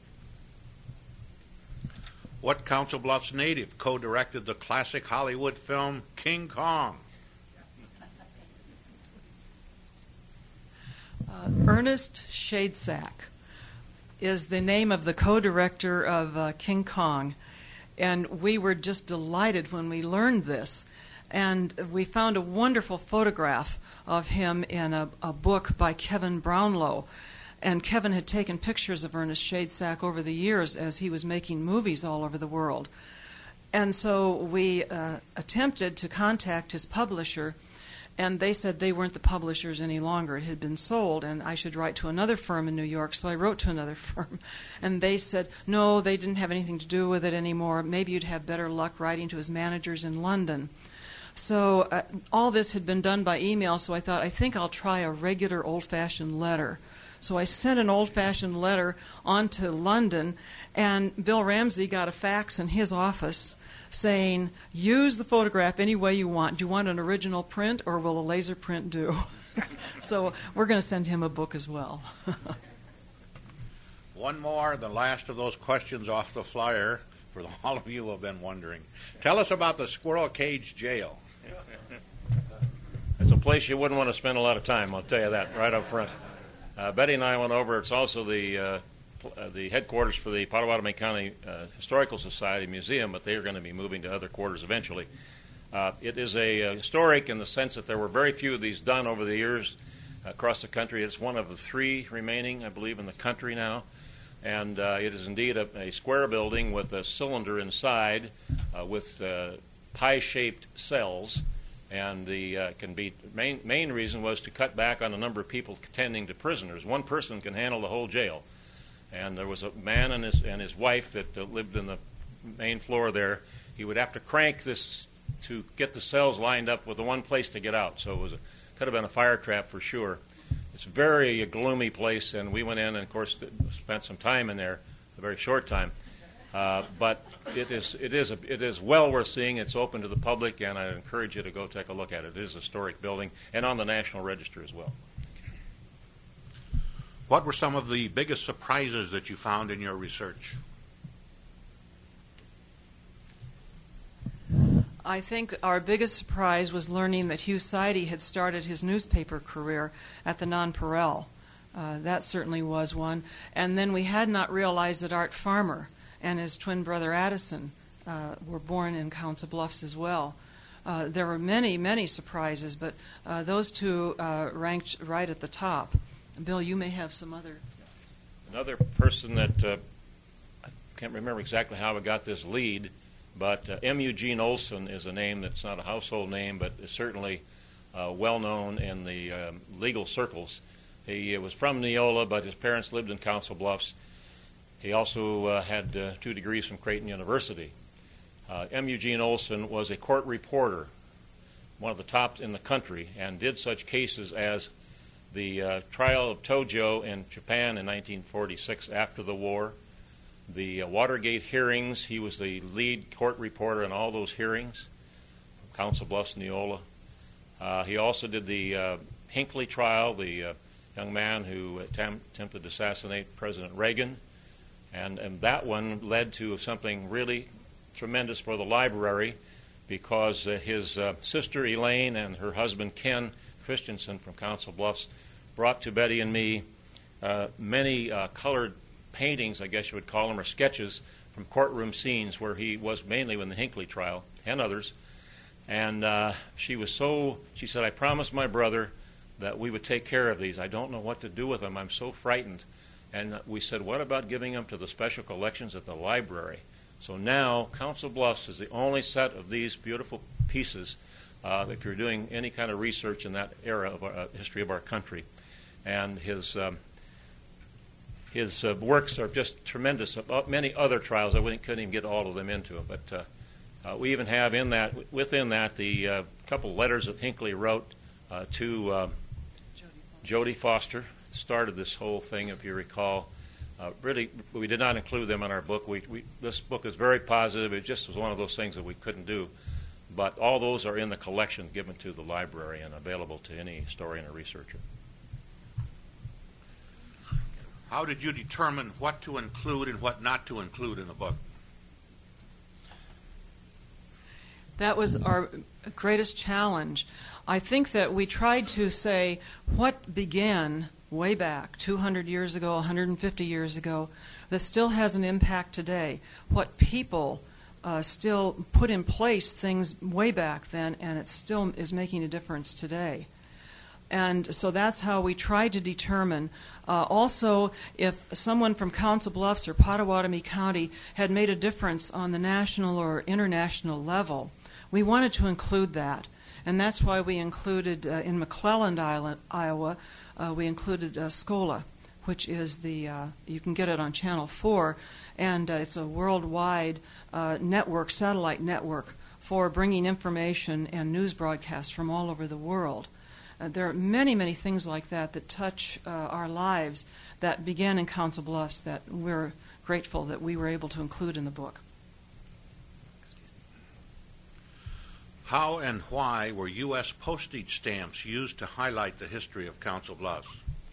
What Council Bluffs native co-directed the classic Hollywood film King Kong? Uh, Ernest Shadesack is the name of the co-director of uh, King Kong, and we were just delighted when we learned this. And we found a wonderful photograph of him in a, a book by Kevin Brownlow. And Kevin had taken pictures of Ernest Shadesack over the years as he was making movies all over the world. And so we uh, attempted to contact his publisher, and they said they weren't the publishers any longer. It had been sold, and I should write to another firm in New York. So I wrote to another firm, and they said, no, they didn't have anything to do with it anymore. Maybe you'd have better luck writing to his managers in London. So uh, all this had been done by email, so I thought, I think I'll try a regular old-fashioned letter. So I sent an old-fashioned letter on to London, and Bill Ramsey got a fax in his office saying, use the photograph any way you want. Do you want an original print, or will a laser print do? So we're going to send him a book as well. One more, the last of those questions off the flyer, for all of you who have been wondering. Tell us about the Squirrel Cage Jail. It's a place you wouldn't want to spend a lot of time, I'll tell you that, right up front. Uh, Betty and I went over. It's also the uh, uh, the headquarters for the Potawatomi County uh, Historical Society Museum, but they are going to be moving to other quarters eventually. Uh, it is a uh, historic in the sense that there were very few of these done over the years across the country. It's one of the three remaining, I believe, in the country now. And uh, it is indeed a, a square building with a cylinder inside uh, with uh, pie-shaped cells. And the uh, can be main main reason was to cut back on the number of people tending to prisoners. One person can handle the whole jail, and there was a man and his and his wife that uh, lived in the main floor there. He would have to crank this to get the cells lined up with the one place to get out. So it was a, could have been a fire trap for sure. It's a very uh, gloomy place, and we went in and of course spent some time in there, a very short time. Uh, but it is it is a, it is well worth seeing. It's open to the public, and I encourage you to go take a look at it. It is a historic building and on the National Register as well. What were some of the biggest surprises that you found in your research? I think our biggest surprise was learning that Hugh Sidey had started his newspaper career at the Nonpareil. Uh, that certainly was one. And then we had not realized that Art Farmer and his twin brother Addison uh, were born in Council Bluffs as well. Uh, there were many, many surprises, but uh, those two uh, ranked right at the top. Bill, you may have some other. Another person that uh, I can't remember exactly how I got this lead, but uh, M. Eugene Olson is a name that's not a household name, but is certainly uh, well known in the um, legal circles. He uh, was from Neola, but his parents lived in Council Bluffs. He also uh, had uh, two degrees from Creighton University. Uh, M. Eugene Olson was a court reporter, one of the top in the country, and did such cases as the uh, trial of Tojo in Japan in nineteen forty-six after the war, the uh, Watergate hearings. He was the lead court reporter in all those hearings from Council Bluffs, Neola. Uh, he also did the uh, Hinckley trial, the uh, young man who attempt, attempted to assassinate President Reagan. And, and that one led to something really tremendous for the library, because uh, his uh, sister Elaine and her husband Ken Christensen from Council Bluffs brought to Betty and me uh, many uh, colored paintings, I guess you would call them, or sketches from courtroom scenes where he was, mainly in the Hinckley trial and others. And uh, she was so, she said, I promised my brother that we would take care of these. I don't know what to do with them. I'm so frightened. And we said, what about giving them to the special collections at the library? So now Council Bluffs is the only set of these beautiful pieces, uh, if you're doing any kind of research in that era of our, uh, history of our country. And his um, his uh, works are just tremendous. About many other trials, I wouldn't, couldn't even get all of them into them. But uh, uh, we even have in that, within that, the uh, couple of letters that Hinckley wrote uh, to uh, Jodie Foster. Started this whole thing, if you recall. Uh, really, we did not include them in our book. We, we, this book is very positive. It just was one of those things that we couldn't do. But all those are in the collection given to the library and available to any historian or researcher. How did you determine what to include and what not to include in the book? That was our greatest challenge. I think that we tried to say what began way back, two hundred years ago, one hundred fifty years ago, that still has an impact today. What people uh, still put in place things way back then, and it still is making a difference today. And so that's how we try to determine. Uh, also, if someone from Council Bluffs or Pottawatomie County had made a difference on the national or international level, we wanted to include that. And that's why we included, uh, in McClelland, Iowa, uh, we included uh, SCOLA, which is the, uh, you can get it on Channel four, and uh, it's a worldwide uh, network, satellite network, for bringing information and news broadcasts from all over the world. Uh, there are many, many things like that that touch uh, our lives that began in Council Bluffs that we're grateful that we were able to include in the book. How and why were U S postage stamps used to highlight the history of Council Bluffs?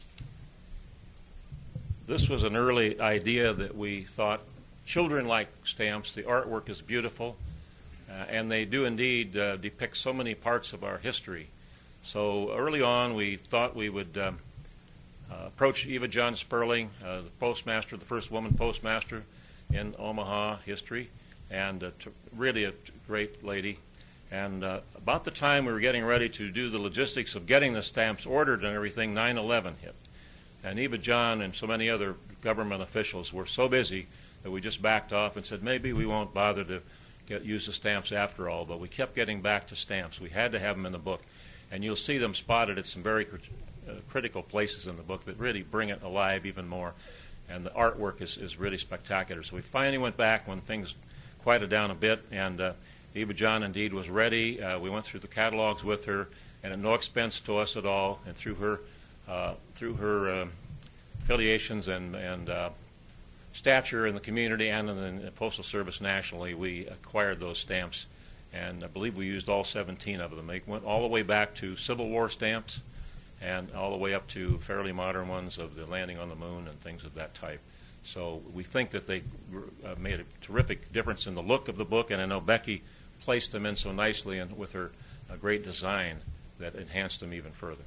This was an early idea that we thought children like stamps. The artwork is beautiful, uh, and they do indeed uh, depict so many parts of our history. So early on, we thought we would um, uh, approach Eva John Sperling, uh, the postmaster, the first woman postmaster in Omaha history, and uh, t- really a t- great lady. And uh, about the time we were getting ready to do the logistics of getting the stamps ordered and everything, nine eleven hit. And Eva John and so many other government officials were so busy that we just backed off and said, maybe we won't bother to get, use the stamps after all. But we kept getting back to stamps. We had to have them in the book. And you'll see them spotted at some very crit- uh, critical places in the book that really bring it alive even more. And the artwork is, is really spectacular. So we finally went back when things quieted down a bit, and uh, Eva John indeed was ready. Uh, we went through the catalogs with her, and at no expense to us at all, and through her uh, through her um, affiliations and, and uh, stature in the community and in the Postal Service nationally, we acquired those stamps. And I believe we used all seventeen of them. They went all the way back to Civil War stamps and all the way up to fairly modern ones of the landing on the moon and things of that type. So we think that they uh, made a terrific difference in the look of the book, and I know Becky placed them in so nicely and with her uh, great design that enhanced them even further.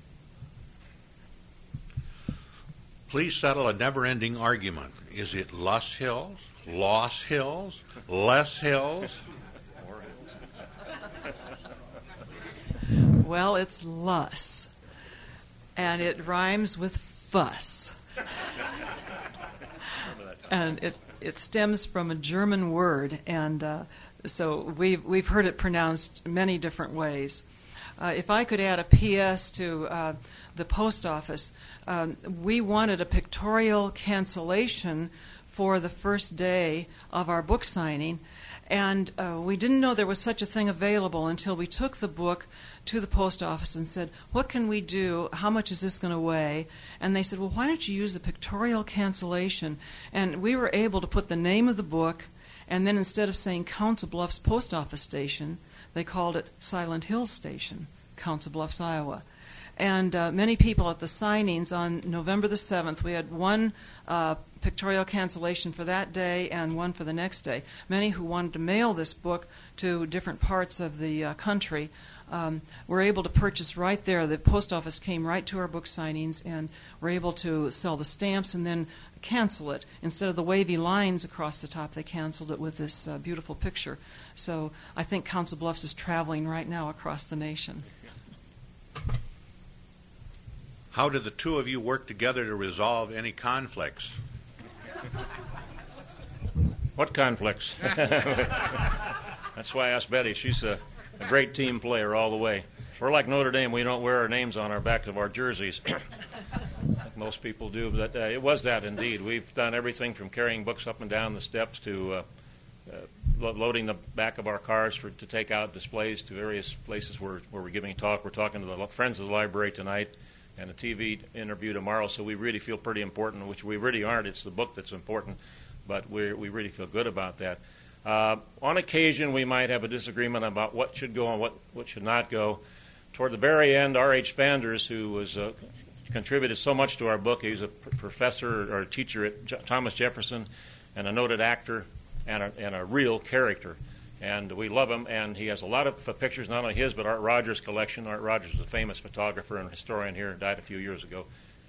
Please settle a never-ending argument. Is it Luss Hills, Loss Hills, Less Hills? Well, it's Luss, and it rhymes with fuss. And it, it stems from a German word, and uh, so we've, we've heard it pronounced many different ways. Uh, if I could add a P S to uh, the post office, um, we wanted a pictorial cancellation for the first day of our book signing, and uh, we didn't know there was such a thing available until we took the book to the post office and said, what can we do? How much is this going to weigh? And they said, well, why don't you use the pictorial cancellation? And we were able to put the name of the book, and then instead of saying Council Bluffs Post Office Station, they called it Silent Hills Station, Council Bluffs, Iowa. And uh, many people at the signings on November the seventh, we had one uh, pictorial cancellation for that day and one for the next day. Many who wanted to mail this book to different parts of the uh, country um, were able to purchase right there. The post office came right to our book signings and were able to sell the stamps and then cancel it. Instead of the wavy lines across the top, they canceled it with this uh, beautiful picture. So I think Council Bluffs is traveling right now across the nation. How did the two of you work together to resolve any conflicts? What conflicts? That's why I asked Betty. She's a, a great team player all the way. We're like Notre Dame. We don't wear our names on our backs of our jerseys, like most people do. But uh, it was that indeed. We've done everything from carrying books up and down the steps to uh, uh, lo- loading the back of our cars for to take out displays to various places where, where we're giving a talk. We're talking to the Friends of the Library tonight and a T V interview tomorrow, so we really feel pretty important, which we really aren't. It's the book that's important, but we we really feel good about that. Uh, on occasion, we might have a disagreement about what should go and what, what should not go. Toward the very end, R H Fanders, who was uh, contributed so much to our book, he's a pr- professor or a teacher at J- Thomas Jefferson and a noted actor and a, and a real character. And we love him, and he has a lot of uh, pictures, not only his, but Art Rogers' collection. Art Rogers is a famous photographer and historian here, died a few years ago.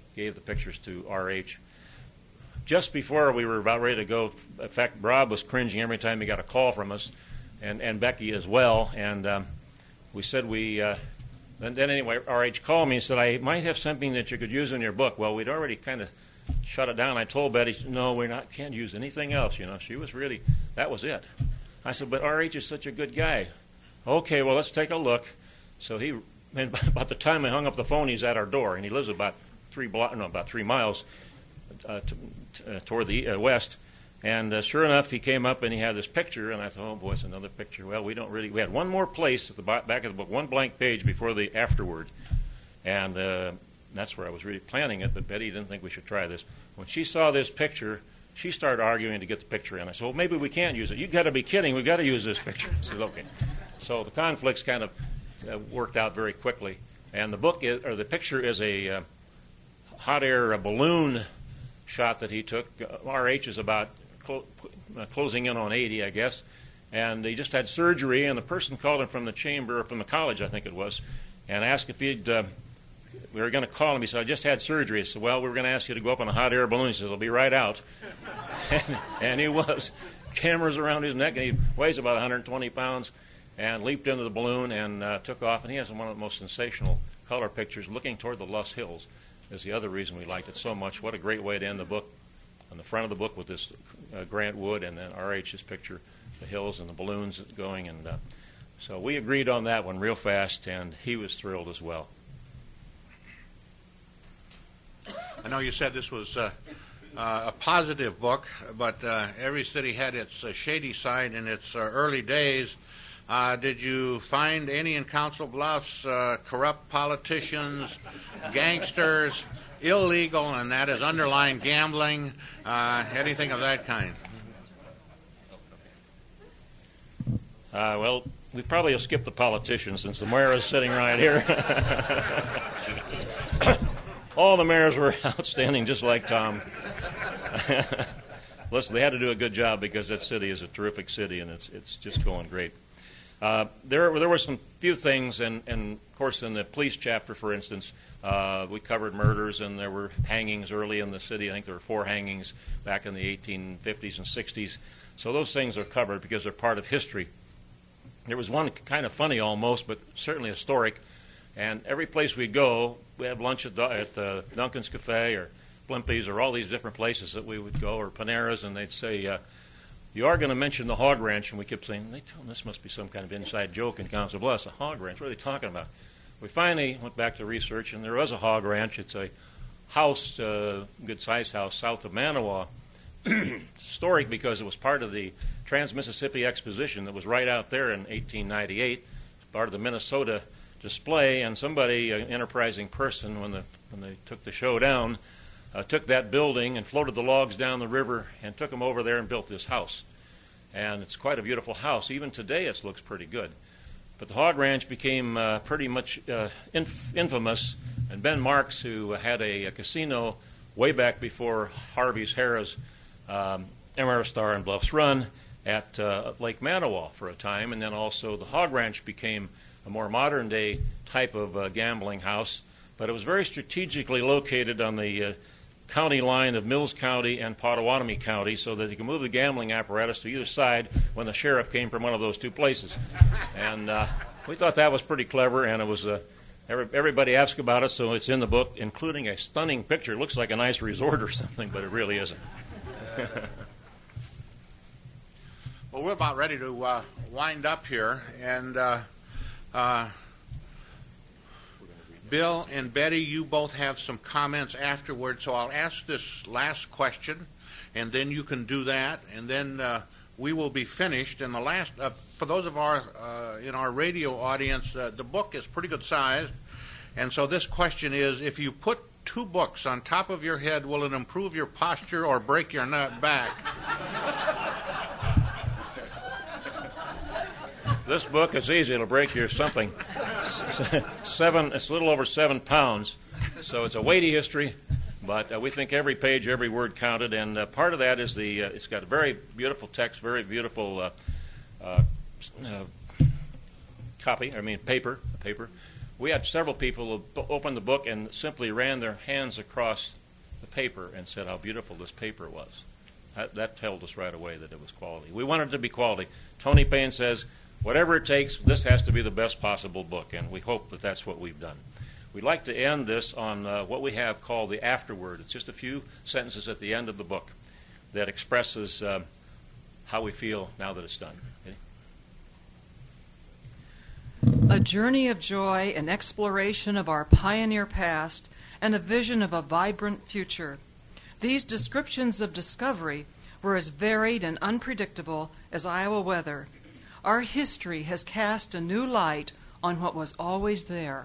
gave the pictures to R H. Just before we were about ready to go, in fact, Rob was cringing every time he got a call from us, and, and Becky as well. And um, we said we, uh, and then anyway, R H called me and said, I might have something that you could use in your book. Well, we'd already kind of shut it down. I told Betty, no, we're not, can't use anything else. You know, she was really, that was it. I said, but R H is such a good guy. Okay, well, let's take a look. So he, and about the time I hung up the phone, he's at our door, and he lives about three block, no, about three miles uh, to, to, uh, toward the uh, west. And uh, sure enough, he came up and he had this picture, and I thought, oh boy, it's another picture. Well, we don't really. We had one more place at the back of the book, one blank page before the afterword, and uh, that's where I was really planning it. But Betty didn't think we should try this. When she saw this picture, she started arguing to get the picture in. I said, well, maybe we can't use it. You got to be kidding. We've got to use this picture. I said, okay. So the conflicts kind of uh, worked out very quickly, and the book is, or the picture is a uh, hot air a balloon shot that he took. Uh, R H is about clo- uh, closing in on eighty, I guess, and he just had surgery, and the person called him from the chamber, or from the college, I think it was, and asked if he'd, uh, we were going to call him. He said, I just had surgery. I said, well, we were going to ask you to go up on a hot air balloon. He said, it'll be right out. and, and he was. Cameras around his neck, and he weighs about one hundred twenty pounds, and leaped into the balloon and uh, took off. And he has one of the most sensational color pictures, looking toward the Loess Hills is the other reason we liked it so much. What a great way to end the book. On the front of the book with this uh, Grant Wood, and then R H's picture, the hills and the balloons going. And uh, so we agreed on that one real fast, and he was thrilled as well. I know you said this was uh, uh, a positive book, but uh, every city had its uh, shady side in its uh, early days. Uh, did you find any in Council Bluffs uh, corrupt politicians, gangsters, illegal, and that is underlying gambling, uh, anything of that kind? Uh, well, we probably have skipped the politicians since the mayor is sitting right here. All the mayors were outstanding, just like Tom. Listen, they had to do a good job because that city is a terrific city, and it's it's just going great. Uh, there, there were some few things, and, and of course in the police chapter, for instance, uh, we covered murders, and there were hangings early in the city. I think there were four hangings back in the eighteen fifties and sixties. So those things are covered because they're part of history. There was one kind of funny almost, but certainly historic. And every place we go, we have lunch at, at uh, Duncan's Cafe or Blimpie's or all these different places that we would go, or Panera's, and they'd say, uh, you are going to mention the hog ranch. And we kept saying, they tell them this must be some kind of inside joke in Council Bluffs, a hog ranch. What are they talking about? We finally went back to research, and there was a hog ranch. It's a house, uh, good-sized house, south of Manawa. Historic because it was part of the Trans-Mississippi Exposition that was right out there in eighteen ninety-eight, part of the Minnesota display, and somebody, an enterprising person, when the when they took the show down, uh, took that building and floated the logs down the river and took them over there and built this house. And it's quite a beautiful house. Even today it looks pretty good. But the hog ranch became uh, pretty much uh, inf- infamous, and Ben Marks, who had a, a casino way back before Harvey's Harrah's um, Ameristar and Bluffs Run at uh, Lake Manawa for a time, and then also the hog ranch became a more modern-day type of uh, gambling house, but it was very strategically located on the uh, county line of Mills County and Pottawatomie County so that you could move the gambling apparatus to either side when the sheriff came from one of those two places. And uh, we thought that was pretty clever, and it was uh, every, everybody asked about it, so it's in the book, including a stunning picture. It looks like a nice resort or something, but it really isn't. Well, we're about ready to uh, wind up here, and uh, uh, Bill and Betty, you both have some comments afterward, so I'll ask this last question, and then you can do that, and then uh, we will be finished. And the last, uh, for those of our uh, in our radio audience, uh, the book is pretty good sized, and so this question is: if you put two books on top of your head, will it improve your posture or break your nut back? This book is easy. It'll break your something. Seven. It's a little over seven pounds, so it's a weighty history. But uh, we think every page, every word counted, and uh, part of that is the. Uh, it's got a very beautiful text, very beautiful uh, uh, uh, copy. I mean, paper, paper. We had several people who opened the book and simply ran their hands across the paper and said how beautiful this paper was. That, that told us right away that it was quality. We wanted it to be quality. Tony Payne says, whatever it takes, this has to be the best possible book, and we hope that that's what we've done. We'd like to end this on uh, what we have called the afterword. It's just a few sentences at the end of the book that expresses uh, how we feel now that it's done. Okay? A journey of joy, an exploration of our pioneer past, and a vision of a vibrant future. These descriptions of discovery were as varied and unpredictable as Iowa weather. Our history has cast a new light on what was always there.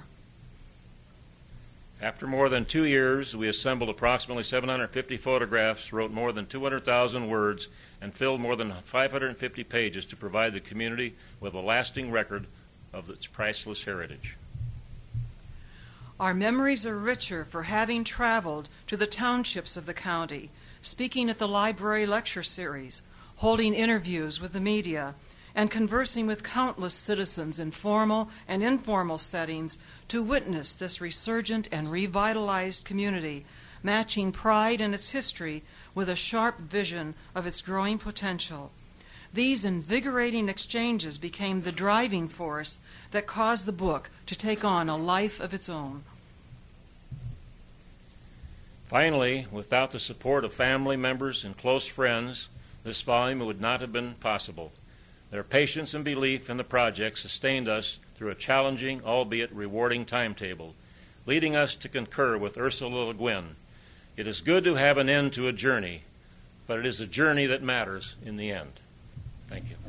After more than two years, we assembled approximately seven hundred fifty photographs, wrote more than two hundred thousand words, and filled more than five hundred fifty pages to provide the community with a lasting record of its priceless heritage. Our memories are richer for having traveled to the townships of the county, speaking at the library lecture series, holding interviews with the media, and conversing with countless citizens in formal and informal settings to witness this resurgent and revitalized community, matching pride in its history with a sharp vision of its growing potential. These invigorating exchanges became the driving force that caused the book to take on a life of its own. Finally, without the support of family members and close friends, this volume would not have been possible. Their patience and belief in the project sustained us through a challenging, albeit rewarding timetable, leading us to concur with Ursula Le Guin. It is good to have an end to a journey, but it is a journey that matters in the end. Thank you.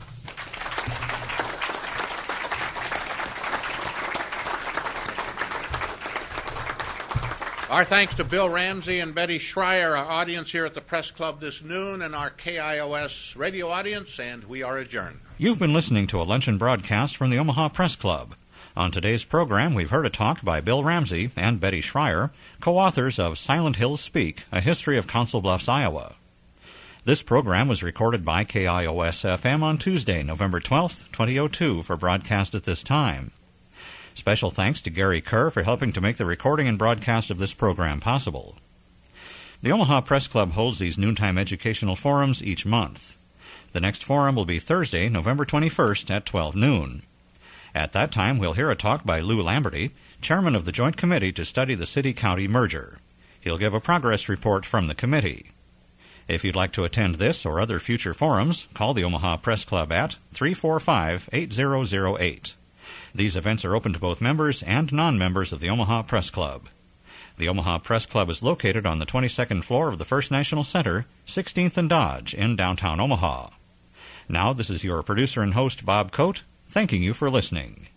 Our thanks to Bill Ramsey and Betty Schreier, our audience here at the Press Club this noon, and our K I O S radio audience, and we are adjourned. You've been listening to a luncheon broadcast from the Omaha Press Club. On today's program, we've heard a talk by Bill Ramsey and Betty Schreier, co-authors of Silent Hills Speak, A History of Council Bluffs, Iowa. This program was recorded by K I O S F M on Tuesday, November twelfth, twenty oh two, for broadcast at this time. Special thanks to Gary Kerr for helping to make the recording and broadcast of this program possible. The Omaha Press Club holds these noontime educational forums each month. The next forum will be Thursday, November twenty-first at twelve noon. At that time, we'll hear a talk by Lou Lamberty, chairman of the Joint Committee to study the city-county merger. He'll give a progress report from the committee. If you'd like to attend this or other future forums, call the Omaha Press Club at three four five, eight zero zero eight. These events are open to both members and non-members of the Omaha Press Club. The Omaha Press Club is located on the twenty-second floor of the First National Center, sixteenth and Dodge, in downtown Omaha. Now, this is your producer and host, Bob Coate, thanking you for listening.